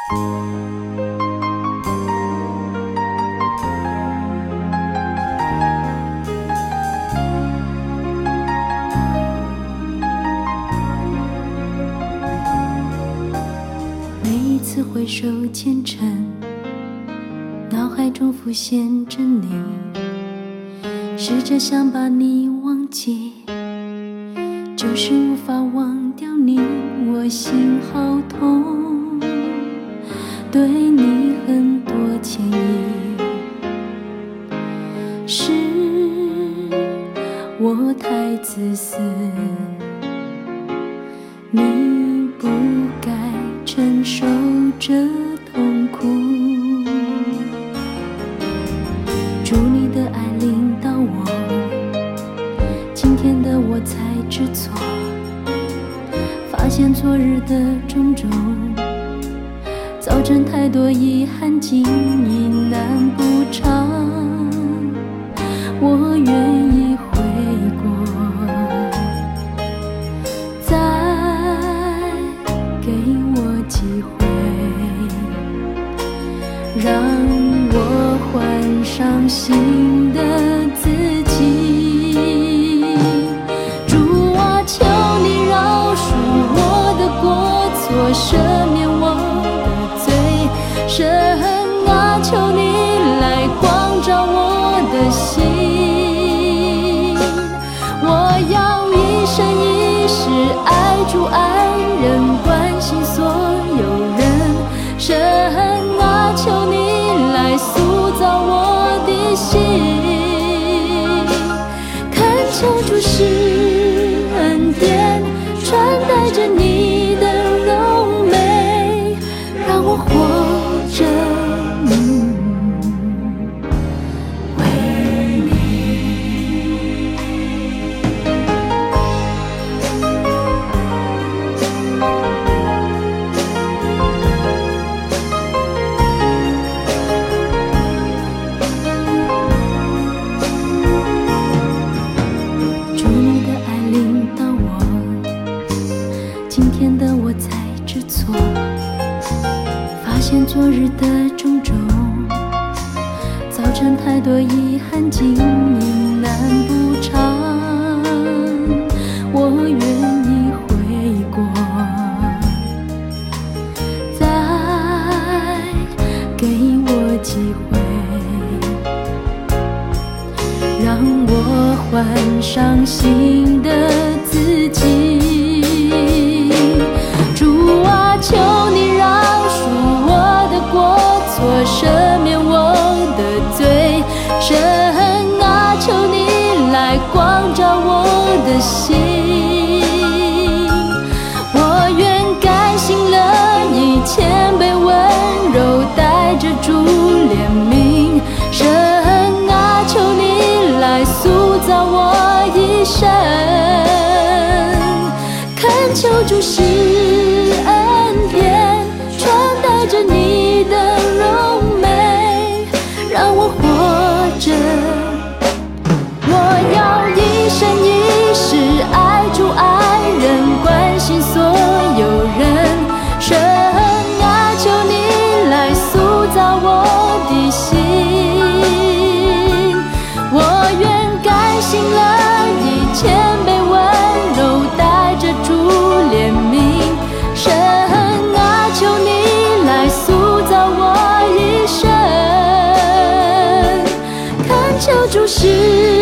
每一次回首前尘，脑海中浮现着你，试着想把你忘记，就是无法忘掉你，我心好痛，对你很多歉意，是我太自私，你不该承受这痛苦。祝你的爱领导我，今天的我才知错，发现昨日的种种，造成太多遗憾，今已难补偿。我愿意悔过，再给我机会，让我换上新的自己。主啊，求你饶恕我的过错，赦免我的罪，神啊，求你来光照我的心。我要一生一世爱主爱人，关心所有人，神啊，求你来塑造我的心，恳求主施恩典，穿戴着你的荣美，让我活着为你。祝你的爱领导我，今天的我才知错，发现昨日的种种，造成太多遗憾，今已难补偿。我愿意悔过，再给我机会，让我换上新的自己。主啊，求你饶恕我的过错，赦免我的罪，神啊，求你来光照我的心。我愿甘心乐意，谦卑温柔，带着主怜悯，神啊，求你来塑造我一生，恳求主施恩典，穿戴着你的荣美，让我活着。我要一生一世爱主爱人，关心所有人，神啊，求你来塑造我的心。我愿甘心乐意，谦卑温柔，带着主怜悯，神啊，求你来塑造我一生，恳求主施